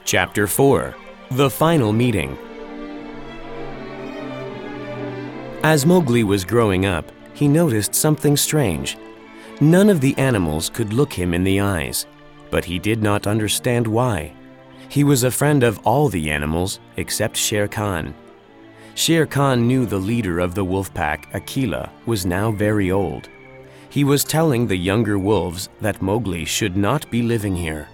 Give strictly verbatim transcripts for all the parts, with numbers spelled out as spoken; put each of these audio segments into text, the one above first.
Chapter four. The Final Meeting. As Mowgli was growing up, he noticed something strange. None of the animals could look him in the eyes, but he did not understand why. He was a friend of all the animals except Shere Khan. Shere Khan knew the leader of the wolf pack, Akela, was now very old. He was telling the younger wolves that Mowgli should not be living here.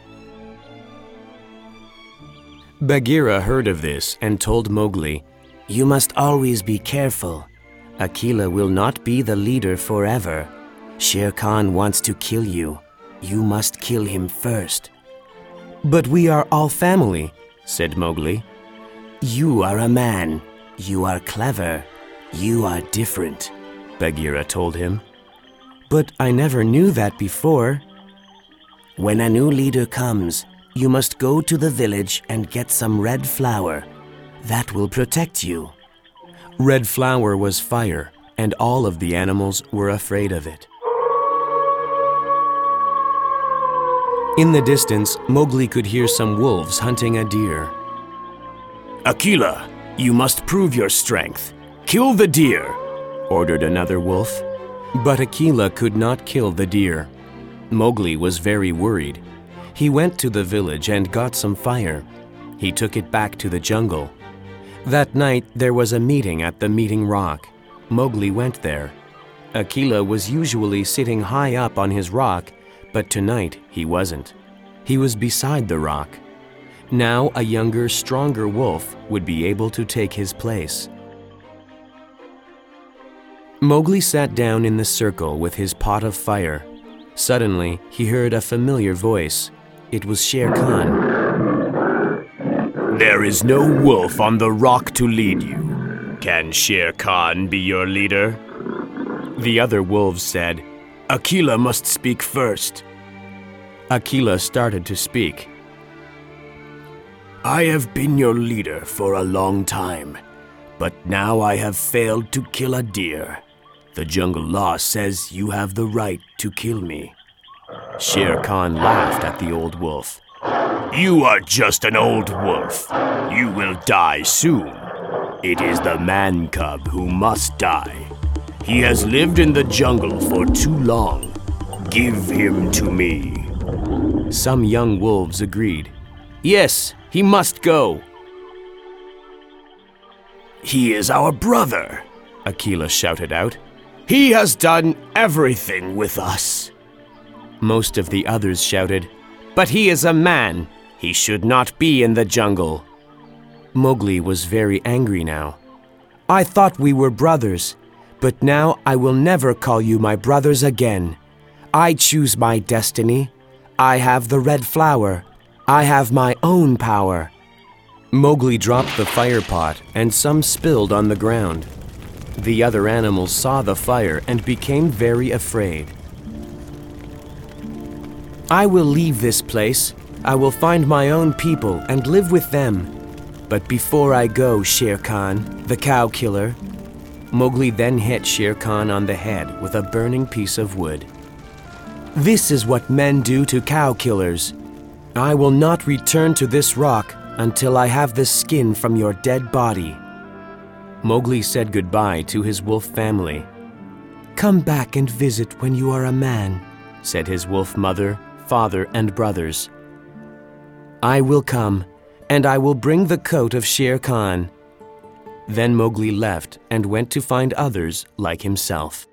Bagheera heard of this and told Mowgli, "You must always be careful. Akela will not be the leader forever. Shere Khan wants to kill you. You must kill him first." "But we are all family," said Mowgli. "You are a man. You are clever. You are different," Bagheera told him. "But I never knew that before." "When a new leader comes, you must go to the village and get some red flour. That will protect you." Red flour was fire, and all of the animals were afraid of it. In the distance, Mowgli could hear some wolves hunting a deer. "Akela, you must prove your strength. Kill the deer," ordered another wolf. But Akela could not kill the deer. Mowgli was very worried. He went to the village and got some fire. He took it back to the jungle. That night, there was a meeting at the meeting rock. Mowgli went there. Akela was usually sitting high up on his rock, but tonight he wasn't. He was beside the rock. Now a younger, stronger wolf would be able to take his place. Mowgli sat down in the circle with his pot of fire. Suddenly, he heard a familiar voice. It was Shere Khan. "There is no wolf on the rock to lead you. Can Shere Khan be your leader?" The other wolves said, "Akela must speak first." Akela started to speak. "I have been your leader for a long time, but now I have failed to kill a deer. The jungle law says you have the right to kill me." Shere Khan laughed at the old wolf. "You are just an old wolf. You will die soon. It is the man cub who must die. He has lived in the jungle for too long. Give him to me." Some young wolves agreed. "Yes, he must go." "He is our brother," Akela shouted out. "He has done everything with us." Most of the others shouted, "But he is a man. He should not be in the jungle." Mowgli was very angry now. "I thought we were brothers, but now I will never call you my brothers again. I choose my destiny. I have the red flower. I have my own power." Mowgli dropped the fire pot, and some spilled on the ground. The other animals saw the fire and became very afraid. "I will leave this place. I will find my own people and live with them. But before I go, Shere Khan, the cow killer." Mowgli then hit Shere Khan on the head with a burning piece of wood. "This is what men do to cow killers. I will not return to this rock until I have the skin from your dead body." Mowgli said goodbye to his wolf family. "Come back and visit when you are a man," said his wolf mother, father, and brothers. "I will come, and I will bring the coat of Shere Khan." Then Mowgli left and went to find others like himself.